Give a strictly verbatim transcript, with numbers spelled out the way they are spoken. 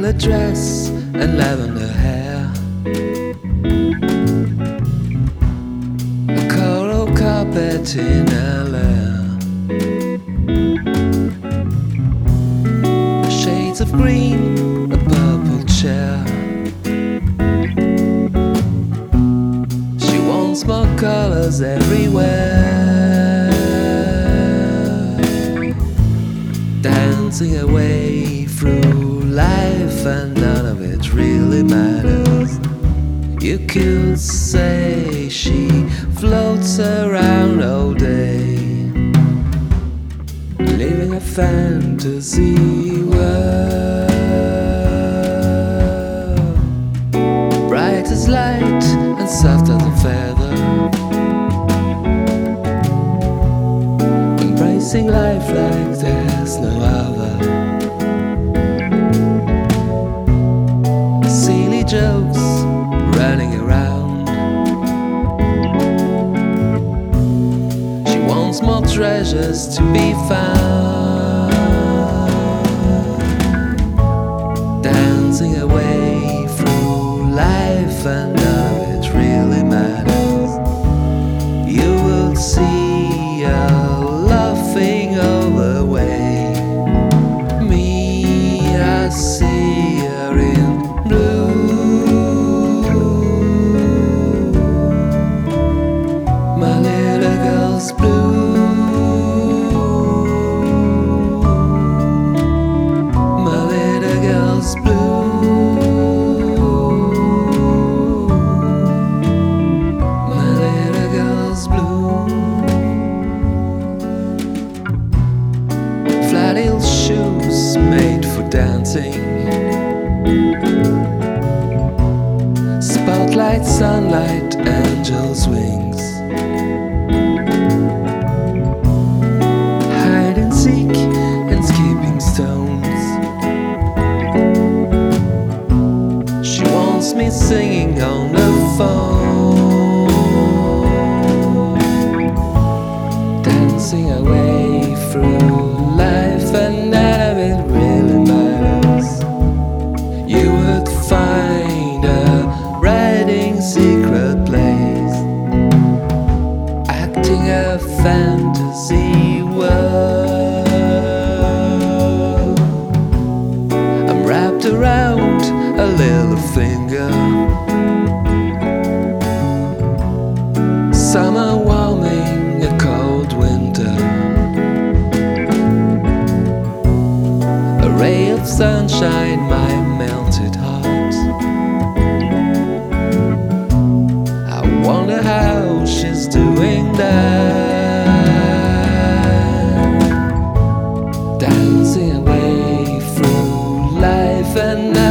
violet dress and lavender hair, a coral carpet in her lair, shades of green, a purple chair. She wants more colors everywhere, dancing away through life, and none of it really matters. You could say she floats around all day, living a fantasy world, bright as light and soft as a feather, embracing life like there's no other. Silly jokes running around, she wants more treasures to be found, dancing away through life, and none of it really matters. You will see her laughing all the way. Me, I see her in blue. My little girl's blue. My little girl's blue. My little girl's blue. Flat heel shoes made for dancing, spotlight, sunlight, angel's wings, hide and seek and skipping stones. She wants me singing on the phone, dancing away through life, and none of it really matters. You would find a writing secret place, acting a fantasy world. I'm wrapped around a little finger, summer warming a cold winter, a ray of sunshine, my melted heart. I wonder how she's doing that, dancing away through life, and